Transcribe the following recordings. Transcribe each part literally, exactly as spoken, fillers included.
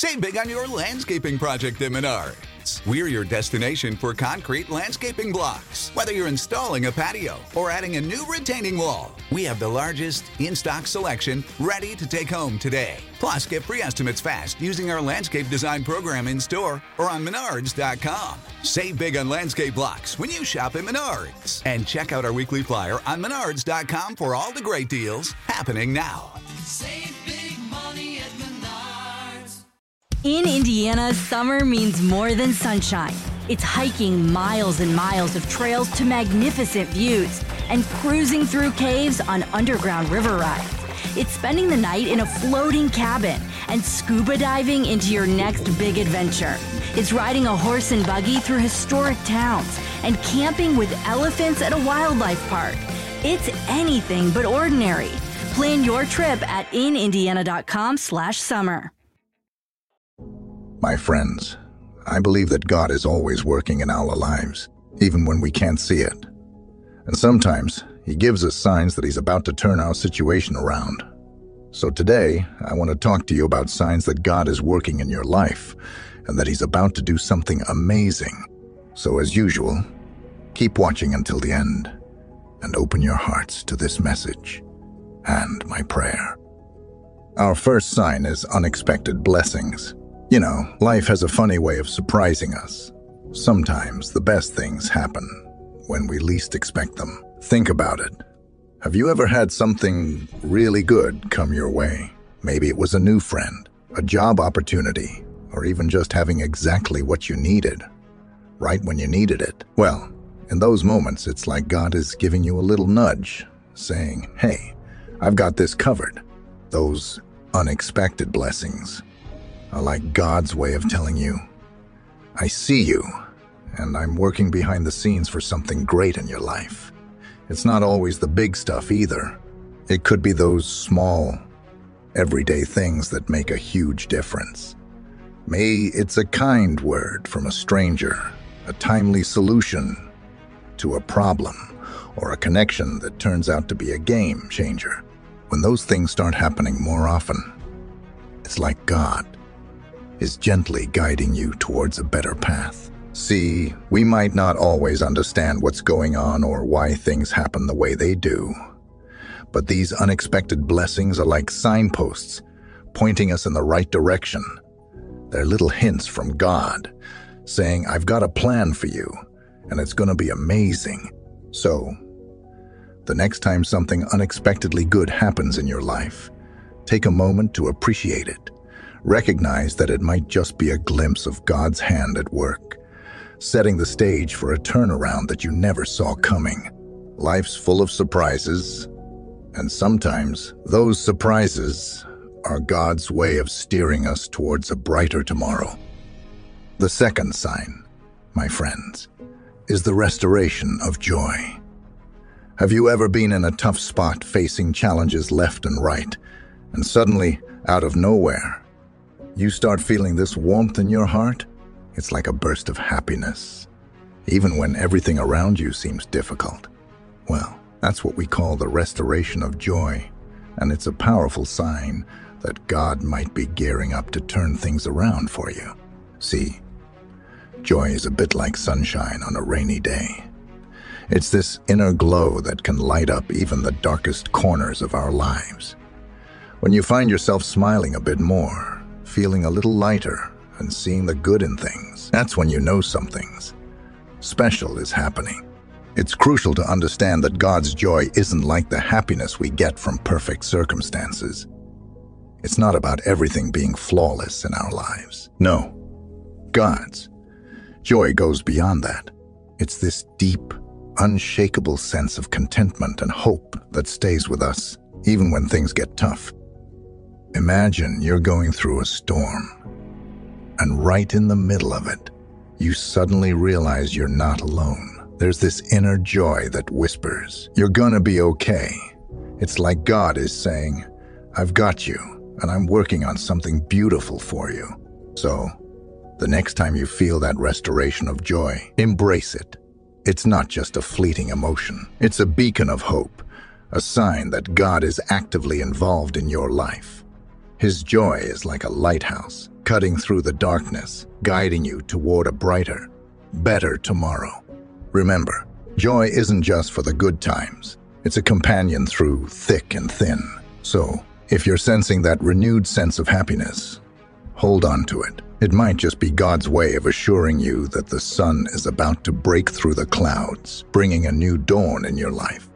Save big on your landscaping project at Menards. We're your destination for concrete landscaping blocks. Whether you're installing a patio or adding a new retaining wall, we have the largest in-stock selection ready to take home today. Plus, get free estimates fast using our landscape design program in store or on menards dot com. Save big on landscape blocks when you shop at Menards. And check out our weekly flyer on menards dot com for all the great deals happening now. Save big money at Menards. In Indiana, summer means more than sunshine. It's hiking miles and miles of trails to magnificent views and cruising through caves on underground river rides. It's spending the night in a floating cabin and scuba diving into your next big adventure. It's riding a horse and buggy through historic towns and camping with elephants at a wildlife park. It's anything but ordinary. Plan your trip at in indiana dot com slash summer. My friends, I believe that God is always working in our lives, even when we can't see it. And sometimes He gives us signs that He's about to turn our situation around. So today, I want to talk to you about signs that God is working in your life and that He's about to do something amazing. So as usual, keep watching until the end and open your hearts to this message and my prayer. Our first sign is unexpected blessings. You know, life has a funny way of surprising us. Sometimes the best things happen when we least expect them. Think about it. Have you ever had something really good come your way? Maybe it was a new friend, a job opportunity, or even just having exactly what you needed, right when you needed it. Well, in those moments, it's like God is giving you a little nudge, saying, hey, I've got this covered. Those unexpected blessings are like God's way of telling you, I see you, and I'm working behind the scenes for something great in your life. It's not always the big stuff either. It could be those small, everyday things that make a huge difference. Maybe it's a kind word from a stranger, a timely solution to a problem, or a connection that turns out to be a game changer. When those things start happening more often, it's like God is gently guiding you towards a better path. See, we might not always understand what's going on or why things happen the way they do, but these unexpected blessings are like signposts pointing us in the right direction. They're little hints from God saying, I've got a plan for you, and it's going to be amazing. So, the next time something unexpectedly good happens in your life, take a moment to appreciate it. Recognize that it might just be a glimpse of God's hand at work, setting the stage for a turnaround that you never saw coming. Life's full of surprises, and sometimes those surprises are God's way of steering us towards a brighter tomorrow. The second sign, my friends, is the restoration of joy. Have you ever been in a tough spot facing challenges left and right, and suddenly, out of nowhere, you start feeling this warmth in your heart? It's like a burst of happiness, even when everything around you seems difficult. Well, that's what we call the restoration of joy, and it's a powerful sign that God might be gearing up to turn things around for you. See, joy is a bit like sunshine on a rainy day. It's this inner glow that can light up even the darkest corners of our lives. When you find yourself smiling a bit more, feeling a little lighter, and seeing the good in things, that's when you know something's special is happening. It's crucial to understand that God's joy isn't like the happiness we get from perfect circumstances. It's not about everything being flawless in our lives. No, God's joy goes beyond that. It's this deep, unshakable sense of contentment and hope that stays with us, even when things get tough. Imagine you're going through a storm, and right in the middle of it, you suddenly realize you're not alone. There's this inner joy that whispers, you're gonna be okay. It's like God is saying, I've got you, and I'm working on something beautiful for you. So, the next time you feel that restoration of joy, embrace it. It's not just a fleeting emotion. It's a beacon of hope, a sign that God is actively involved in your life. His joy is like a lighthouse, cutting through the darkness, guiding you toward a brighter, better tomorrow. Remember, joy isn't just for the good times. It's a companion through thick and thin. So, if you're sensing that renewed sense of happiness, hold on to it. It might just be God's way of assuring you that the sun is about to break through the clouds, bringing a new dawn in your life.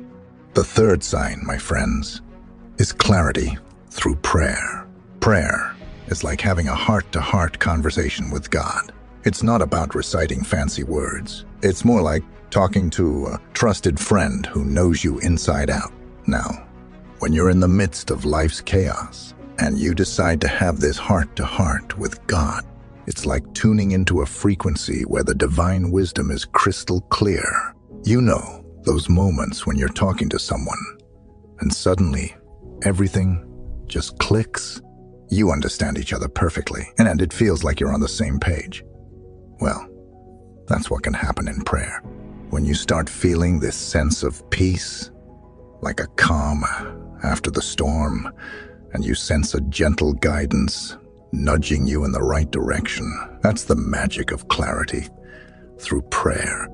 The third sign, my friends, is clarity through prayer. Prayer is like having a heart-to-heart conversation with God. It's not about reciting fancy words. It's more like talking to a trusted friend who knows you inside out. Now, when you're in the midst of life's chaos and you decide to have this heart-to-heart with God, it's like tuning into a frequency where the divine wisdom is crystal clear. You know those moments when you're talking to someone and suddenly everything just clicks. You understand each other perfectly and it feels like you're on the same page. Well, that's what can happen in prayer. When you start feeling this sense of peace, like a calm after the storm, and you sense a gentle guidance nudging you in the right direction, that's the magic of clarity through prayer.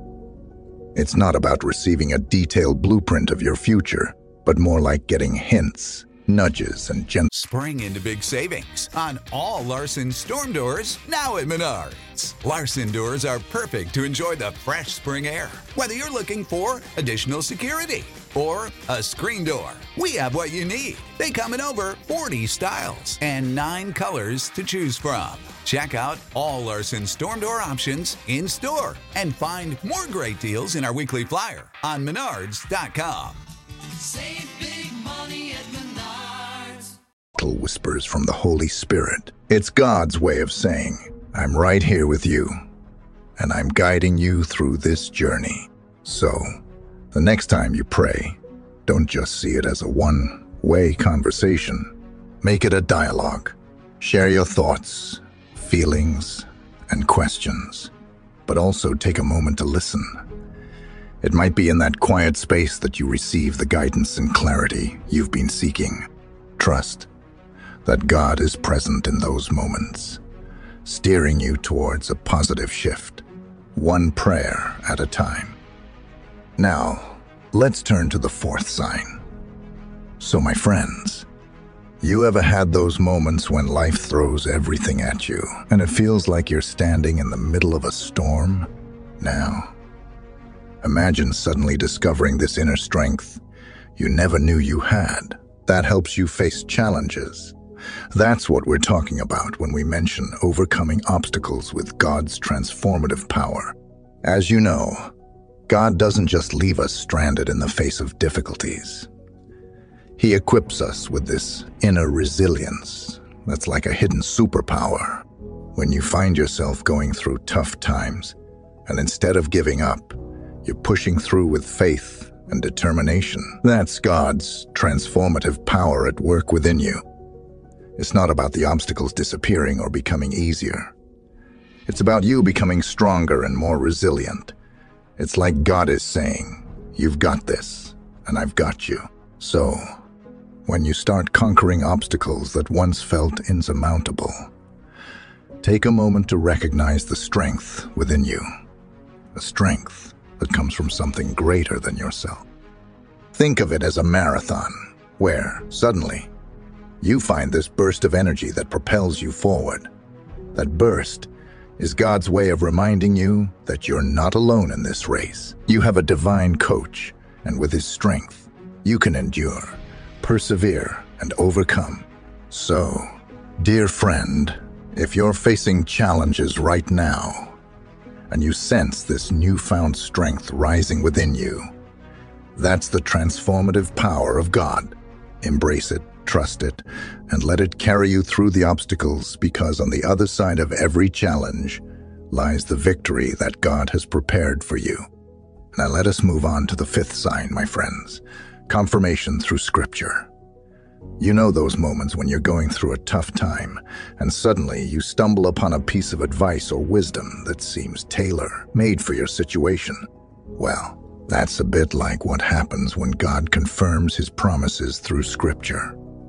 It's not about receiving a detailed blueprint of your future, but more like getting hints, nudges, and gentle. Spring into big savings on all Larson storm doors now at Menards. Larson doors are perfect to enjoy the fresh spring air. Whether you're looking for additional security or a screen door, we have what you need. They come in over forty styles and nine colors to choose from. Check out all Larson storm door options in store and find more great deals in our weekly flyer on menards dot com. Save big money at Menards. Whispers from the Holy Spirit. It's God's way of saying, I'm right here with you, and I'm guiding you through this journey. So, the next time you pray, don't just see it as a one-way conversation. Make it a dialogue. Share your thoughts, feelings, and questions, but also take a moment to listen. It might be in that quiet space that you receive the guidance and clarity you've been seeking. Trust that God is present in those moments, steering you towards a positive shift, one prayer at a time. Now, let's turn to the fourth sign. So, my friends, you ever had those moments when life throws everything at you and it feels like you're standing in the middle of a storm? Now, imagine suddenly discovering this inner strength you never knew you had. That helps you face challenges. That's what we're talking about when we mention overcoming obstacles with God's transformative power. As you know, God doesn't just leave us stranded in the face of difficulties. He equips us with this inner resilience that's like a hidden superpower. When you find yourself going through tough times, and instead of giving up, you're pushing through with faith and determination. That's God's transformative power at work within you. It's not about the obstacles disappearing or becoming easier. It's about you becoming stronger and more resilient. It's like God is saying, you've got this, and I've got you. So, when you start conquering obstacles that once felt insurmountable, take a moment to recognize the strength within you, a strength that comes from something greater than yourself. Think of it as a marathon, where, suddenly, you find this burst of energy that propels you forward. That burst is God's way of reminding you that you're not alone in this race. You have a divine coach, and with his strength, you can endure, persevere, and overcome. So, dear friend, if you're facing challenges right now, and you sense this newfound strength rising within you, that's the transformative power of God. Embrace it, trust it, and let it carry you through the obstacles, because on the other side of every challenge lies the victory that God has prepared for you. Now let us move on to the fifth sign, my friends, confirmation through Scripture. You know those moments when you're going through a tough time, and suddenly you stumble upon a piece of advice or wisdom that seems tailor-made for your situation. Well, that's a bit like what happens when God confirms his promises through Scripture.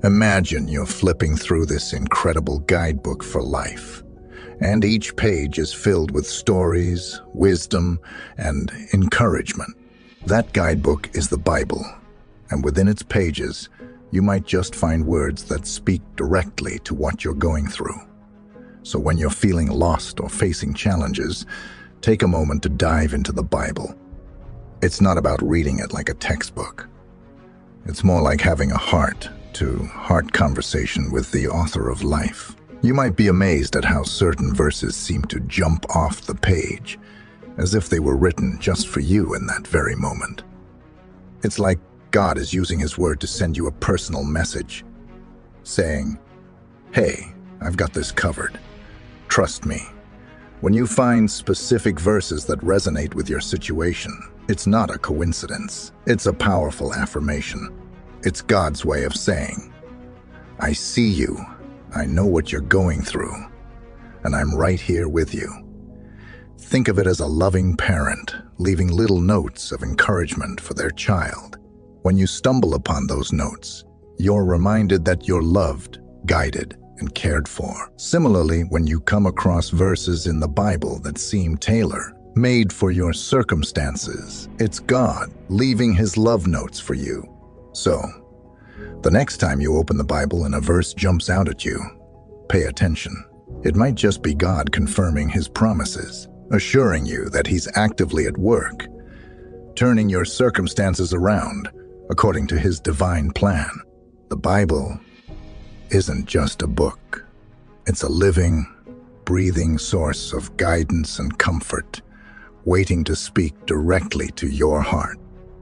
Imagine you're flipping through this incredible guidebook for life, and each page is filled with stories, wisdom, and encouragement. That guidebook is the Bible, and within its pages, you might just find words that speak directly to what you're going through. So when you're feeling lost or facing challenges, take a moment to dive into the Bible. It's not about reading it like a textbook. It's more like having a heart-to-heart conversation with the author of life. You might be amazed at how certain verses seem to jump off the page, as if they were written just for you in that very moment. It's like God is using His Word to send you a personal message, saying, "Hey, I've got this covered. Trust me." When you find specific verses that resonate with your situation, it's not a coincidence. It's a powerful affirmation. It's God's way of saying, "I see you, I know what you're going through, and I'm right here with you." Think of it as a loving parent leaving little notes of encouragement for their child. When you stumble upon those notes, you're reminded that you're loved, guided, and cared for. Similarly, when you come across verses in the Bible that seem tailor-made for your circumstances, it's God leaving His love notes for you. So, the next time you open the Bible and a verse jumps out at you, pay attention. It might just be God confirming His promises, assuring you that He's actively at work, turning your circumstances around according to His divine plan. The Bible isn't just a book. It's a living, breathing source of guidance and comfort, waiting to speak directly to your heart.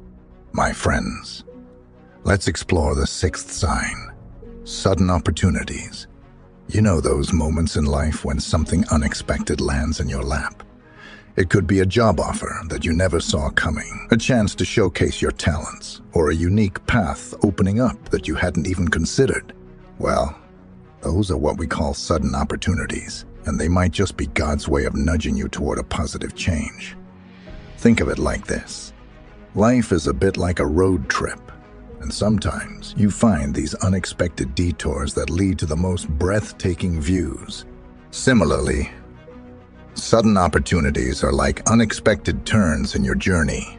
My friends, let's explore the sixth sign, sudden opportunities. You know those moments in life when something unexpected lands in your lap. It could be a job offer that you never saw coming, a chance to showcase your talents, or a unique path opening up that you hadn't even considered. Well, those are what we call sudden opportunities, and they might just be God's way of nudging you toward a positive change. Think of it like this. Life is a bit like a road trip, and sometimes you find these unexpected detours that lead to the most breathtaking views. Similarly, sudden opportunities are like unexpected turns in your journey.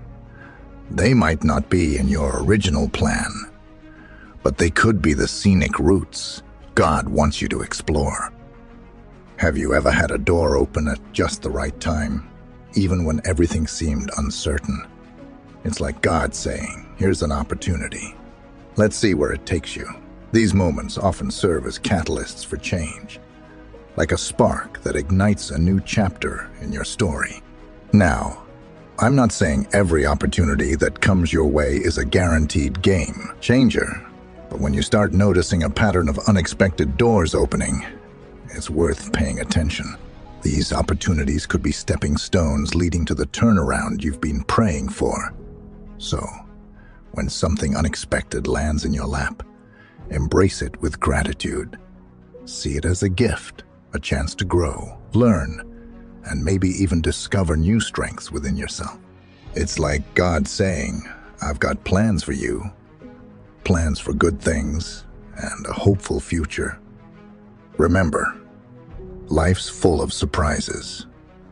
They might not be in your original plan, but they could be the scenic routes God wants you to explore. Have you ever had a door open at just the right time, even when everything seemed uncertain? It's like God saying, "Here's an opportunity. Let's see where it takes you." These moments often serve as catalysts for change, like a spark that ignites a new chapter in your story. Now, I'm not saying every opportunity that comes your way is a guaranteed game changer, but when you start noticing a pattern of unexpected doors opening, it's worth paying attention. These opportunities could be stepping stones leading to the turnaround you've been praying for. So, when something unexpected lands in your lap, embrace it with gratitude. See it as a gift, a chance to grow, learn, and maybe even discover new strengths within yourself. It's like God saying, "I've got plans for you, plans for good things, and a hopeful future." Remember, life's full of surprises,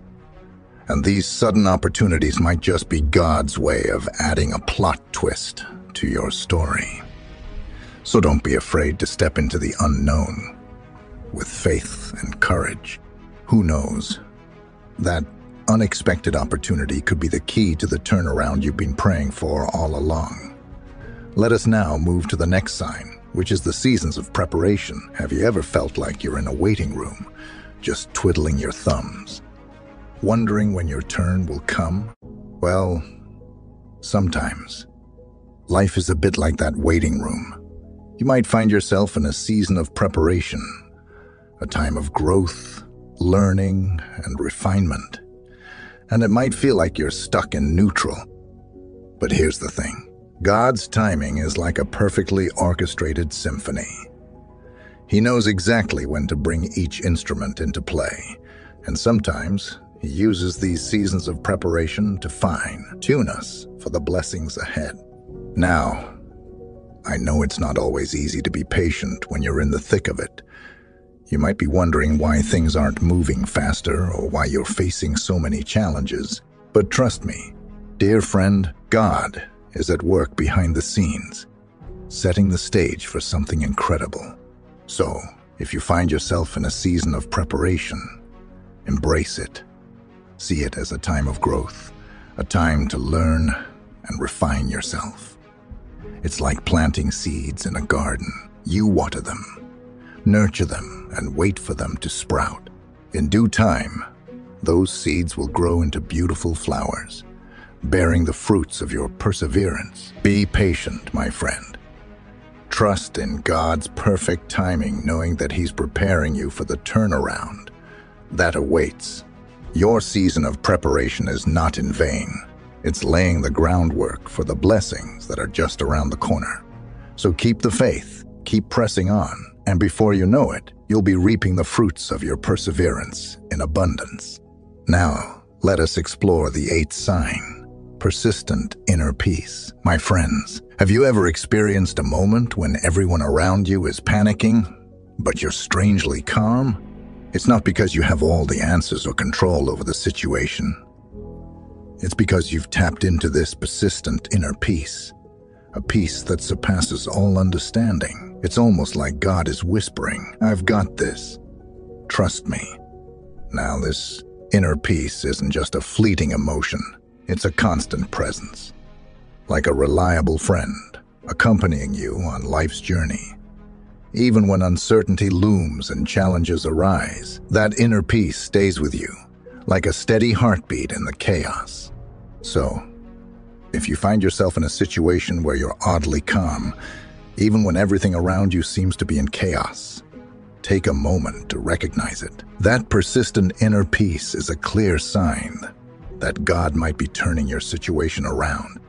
and these sudden opportunities might just be God's way of adding a plot twist to your story. So don't be afraid to step into the unknown with faith and courage. Who knows? That unexpected opportunity could be the key to the turnaround you've been praying for all along. Let us now move to the next sign, which is the seasons of preparation. Have you ever felt like you're in a waiting room, just twiddling your thumbs, wondering when your turn will come? Well, sometimes life is a bit like that waiting room. You might find yourself in a season of preparation, a time of growth, learning, and refinement. And it might feel like you're stuck in neutral. But here's the thing. God's timing is like a perfectly orchestrated symphony. He knows exactly when to bring each instrument into play, and sometimes He uses these seasons of preparation to fine-tune us for the blessings ahead. Now, I know it's not always easy to be patient when you're in the thick of it. You might be wondering why things aren't moving faster or why you're facing so many challenges. But trust me, dear friend, God is at work behind the scenes, setting the stage for something incredible. So, if you find yourself in a season of preparation, embrace it. See it as a time of growth, a time to learn and refine yourself. It's like planting seeds in a garden. You water them, nurture them, and wait for them to sprout. In due time, those seeds will grow into beautiful flowers, bearing the fruits of your perseverance. Be patient, my friend. Trust in God's perfect timing, knowing that He's preparing you for the turnaround that awaits. Your season of preparation is not in vain. It's laying the groundwork for the blessings that are just around the corner. So keep the faith, keep pressing on, and before you know it, you'll be reaping the fruits of your perseverance in abundance. Now, let us explore the eighth sign, persistent inner peace. My friends, have you ever experienced a moment when everyone around you is panicking, but you're strangely calm? It's not because you have all the answers or control over the situation. It's because you've tapped into this persistent inner peace, a peace that surpasses all understanding. It's almost like God is whispering, "I've got this. Trust me." Now, this inner peace isn't just a fleeting emotion. It's a constant presence, like a reliable friend accompanying you on life's journey. Even when uncertainty looms and challenges arise, that inner peace stays with you, like a steady heartbeat in the chaos. So, if you find yourself in a situation where you're oddly calm, even when everything around you seems to be in chaos, take a moment to recognize it. That persistent inner peace is a clear sign that God might be turning your situation around.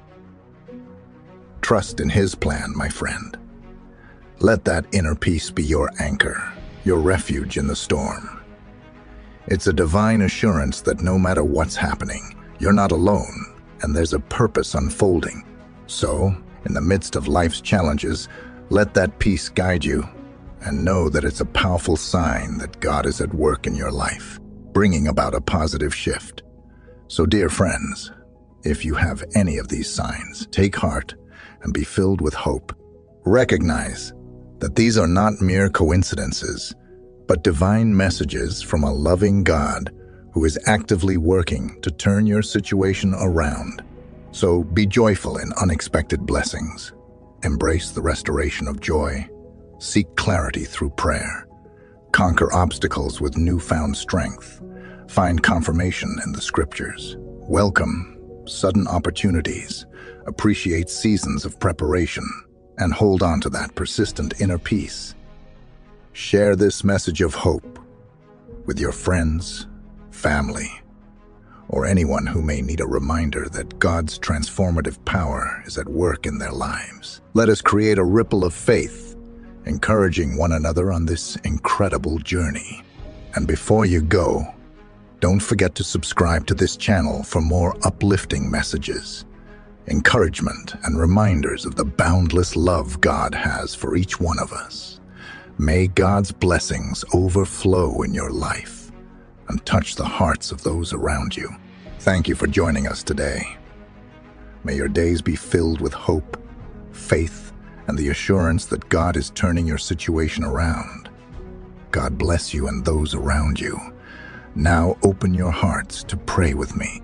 Trust in His plan, my friend. Let that inner peace be your anchor, your refuge in the storm. It's a divine assurance that no matter what's happening, you're not alone, and there's a purpose unfolding. So, in the midst of life's challenges, let that peace guide you, and know that it's a powerful sign that God is at work in your life, bringing about a positive shift. So, dear friends, if you have any of these signs, take heart and be filled with hope. Recognize that these are not mere coincidences, but divine messages from a loving God who is actively working to turn your situation around. So be joyful in unexpected blessings. Embrace the restoration of joy. Seek clarity through prayer. Conquer obstacles with newfound strength. Find confirmation in the scriptures. Welcome sudden opportunities. Appreciate seasons of preparation. And hold on to that persistent inner peace. Share this message of hope with your friends, family, or anyone who may need a reminder that God's transformative power is at work in their lives. Let us create a ripple of faith, encouraging one another on this incredible journey. And before you go, don't forget to subscribe to this channel for more uplifting messages, encouragement, and reminders of the boundless love God has for each one of us. May God's blessings overflow in your life and touch the hearts of those around you. Thank you for joining us today. May your days be filled with hope, faith, and the assurance that God is turning your situation around. God bless you and those around you. Now open your hearts to pray with me.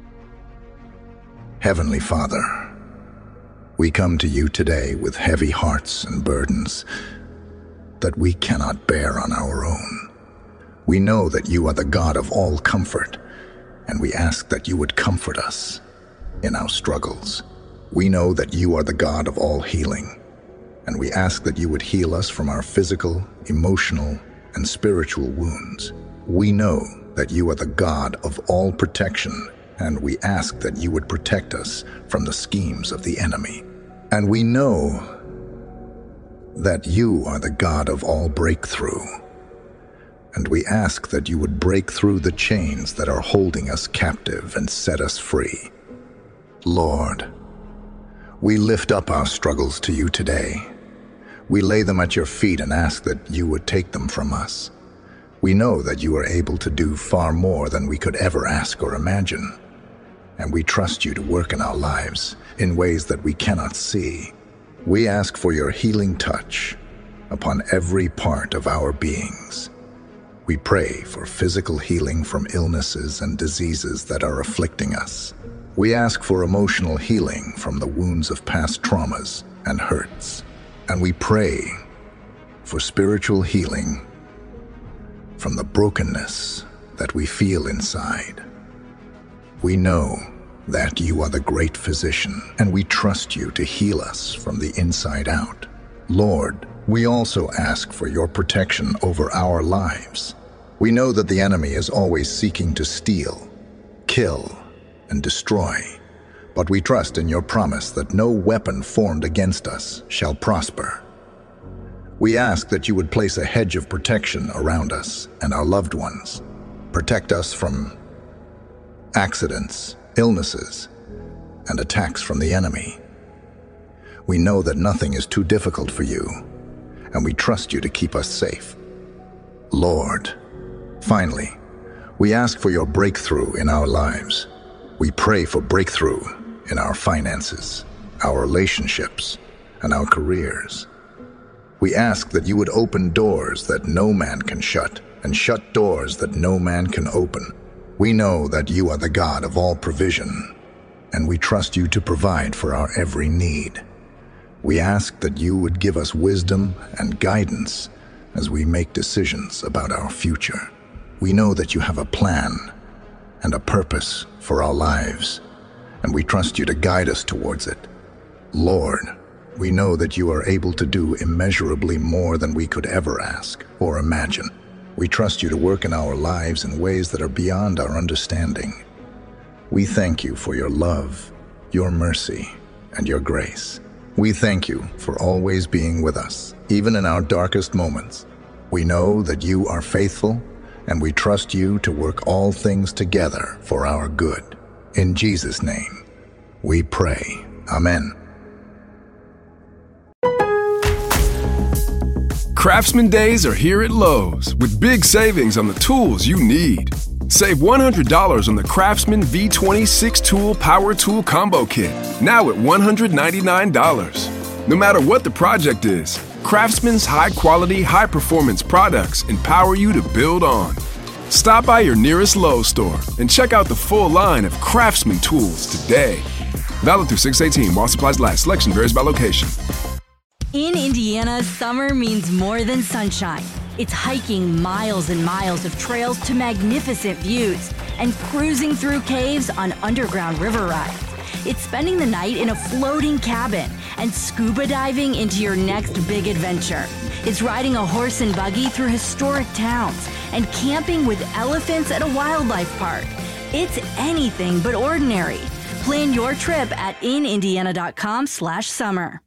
Heavenly Father, we come to you today with heavy hearts and burdens that we cannot bear on our own. We know that you are the God of all comfort, and we ask that you would comfort us in our struggles. We know that you are the God of all healing, and we ask that you would heal us from our physical, emotional, and spiritual wounds. We know that you are the God of all protection, and we ask that you would protect us from the schemes of the enemy. And we know that you are the God of all breakthrough, and we ask that you would break through the chains that are holding us captive and set us free. Lord, we lift up our struggles to you today, We lay them at your feet and ask that you would take them from us. We know that you are able to do far more than we could ever ask or imagine, and we trust you to work in our lives in ways that we cannot see. We ask for your healing touch upon every part of our beings. We pray for physical healing from illnesses and diseases that are afflicting us. We ask for emotional healing from the wounds of past traumas and hurts. And we pray for spiritual healing from the brokenness that we feel inside. We know that you are the great physician, and we trust you to heal us from the inside out. Lord, we also ask for your protection over our lives. We know that the enemy is always seeking to steal, kill, and destroy, but we trust in your promise that no weapon formed against us shall prosper. We ask that you would place a hedge of protection around us and our loved ones. Protect us from accidents, illnesses, and attacks from the enemy. We know that nothing is too difficult for you, and we trust you to keep us safe. Lord, finally, we ask for your breakthrough in our lives. We pray for breakthrough in our finances, our relationships, and our careers. We ask that you would open doors that no man can shut, and shut doors that no man can open. We know that you are the God of all provision, and we trust you to provide for our every need. We ask that you would give us wisdom and guidance as we make decisions about our future. We know that you have a plan and a purpose for our lives, and we trust you to guide us towards it. Lord, we know that you are able to do immeasurably more than we could ever ask or imagine. We trust you to work in our lives in ways that are beyond our understanding. We thank you for your love, your mercy, and your grace. We thank you for always being with us, even in our darkest moments. We know that you are faithful, and we trust you to work all things together for our good. In Jesus' name, we pray. Amen. Craftsman Days are here at Lowe's with big savings on the tools you need. Save one hundred dollars on the Craftsman V twenty-six Tool Power Tool Combo Kit, now at one hundred ninety-nine dollars. No matter what the project is, Craftsman's high-quality, high-performance products empower you to build on. Stop by your nearest Lowe's store and check out the full line of Craftsman tools today. Valid through six eighteen while supplies last. Selection varies by location. In Indiana, summer means more than sunshine. It's hiking miles and miles of trails to magnificent views and cruising through caves on underground river rides. It's spending the night in a floating cabin and scuba diving into your next big adventure. It's riding a horse and buggy through historic towns and camping with elephants at a wildlife park. It's anything but ordinary. Plan your trip at in indiana dot com slash summer.